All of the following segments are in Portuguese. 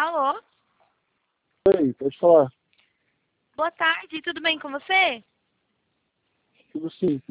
Alô? Oi, pode falar. Boa tarde, tudo bem com você? Tudo sim.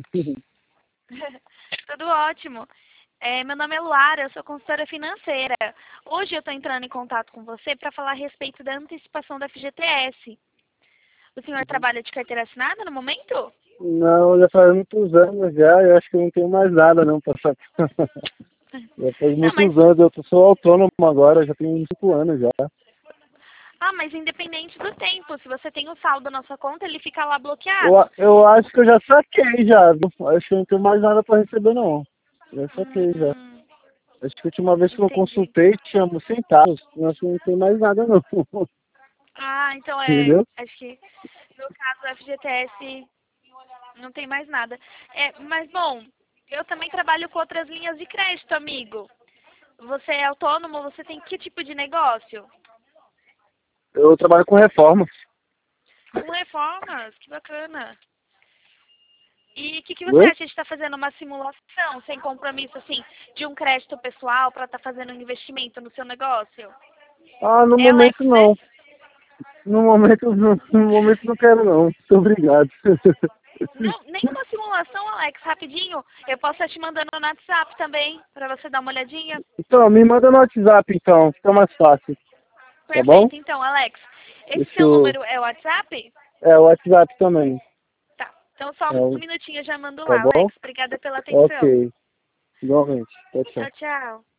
Tudo ótimo. Meu nome é Luara, eu sou consultora financeira. Hoje eu estou entrando em contato com você para falar a respeito da antecipação da FGTS. O senhor trabalha de carteira assinada no momento? Não, já faz muitos anos já, eu acho que eu não tenho mais nada não pra sacar. Já faz Não, mas, muitos anos, sou autônomo agora, já tenho uns 5 anos já. mas independente do tempo, se você tem o saldo na sua conta, ele fica lá Eu, bloqueado. eu acho que eu já saquei já, acho que eu não tenho mais nada pra receber não. Já saquei já. Hum, Acho que a última vez que eu entendi. consultei tinha centavos, eu acho que não tem mais nada não. Então Entendeu? acho que no caso do FGTS não tem mais nada. Mas bom, eu também trabalho com outras linhas de crédito, amigo. Você é autônomo, você tem que tipo de negócio? Eu trabalho com reforma. Com reformas, que bacana. E o que você Oi? acha de estar fazendo uma simulação sem compromisso, assim, de um crédito pessoal para estar fazendo um investimento no seu negócio? Ah, no Alex, momento né? não. No momento não quero não. Muito obrigado. Não, nenhuma simulação, Alex, rapidinho. Eu posso estar te mandando no WhatsApp também, para você dar uma olhadinha. Então, me manda no WhatsApp então, fica mais fácil, tá bom? Perfeito, então, Alex. Esse Deixa seu eu... número é o WhatsApp? É, o WhatsApp também, Tá. Então, só é, um minutinho eu já mando tá lá, bom? Alex. Obrigada pela atenção. Ok, igualmente. Tchau, tchau. Tchau, tchau.